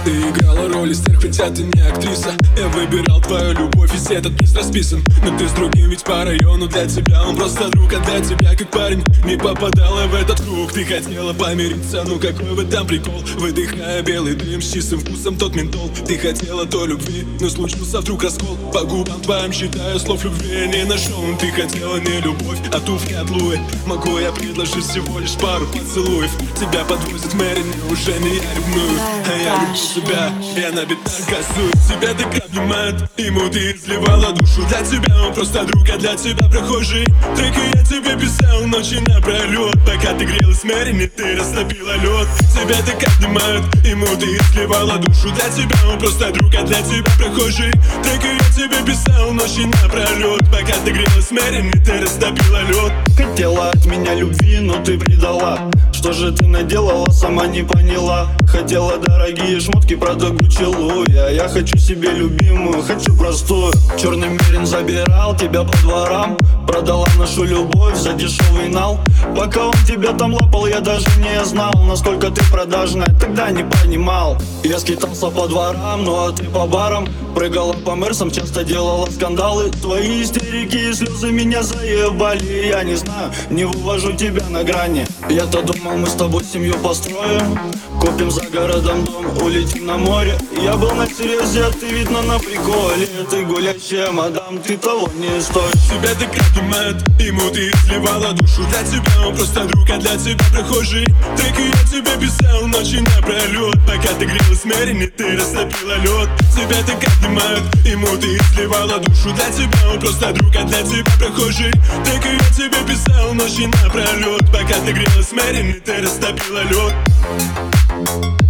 Ты играла роль стерх, хотя ты не актриса. Я выбирал твою любовь, весь этот лист расписан. Но ты с другим ведь по району, для тебя он просто друг. А для тебя, как парень, не попадала в этот круг. Ты хотела помириться, ну какой в этом прикол? Выдыхая белый дым с чистым вкусом тот ментол. Ты хотела той любви, но случился вдруг раскол. По губам твоим считаю, слов любви не нашел. Ты хотела не любовь, а туфли от Луи. Могу я предложить всего лишь пару поцелуев? Тебя подвозит Мэри, уже не я ревную, а я люблю себя. Я на битах газую, тебя так обнимает. Ему ты изливала душу, для тебя он просто друг, а для тебя прохожий. Треки я тебе писал ночи напролет. Пока ты грелась Мэри, ты растопила лед. Тебя так обнимает, ему ты изливала душу, для тебя он просто друг, а для тебя прохожий. Треки я тебе писал ночи напролет. Пока ты грелась Мэри, ты растопила лед. Хотела от меня любви, но ты предала. Что же ты наделала, сама не поняла. Хотела дорогие шмотки, правда Гуччи Луи. Я хочу себе любимую, хочу простую. Черный мерин забирал тебя по дворам. Продала нашу любовь за дешевый нал. Пока он тебя там лапал, я даже не знал, насколько ты продажная, тогда не понимал. Я скитался по дворам, ну а ты по барам. Прыгала по мерсам, часто делала скандалы. Твои истерики и слезы меня заебали. Я не знаю, не вывожу тебя на грани. Я-то думал, мы с тобой семью построим. Купим за городом дом, улетим на море. Я был на серьезе, а ты видно на приколе. Ты гулящая мадам, ты того не стоишь. Тебя так обнимает, ему ты изливала душу. Для тебя он просто друг, а для тебя прохожий. Треки я тебе писал ночи напролет. Пока ты грелась Мэри, ты растопила лед. Тебя так обнимает, ему ты изливала душу. Для тебя он просто друг, а для тебя прохожий. Треки я тебе писал ночи напролет. Пока ты грелась Мэри, ты растопила лед.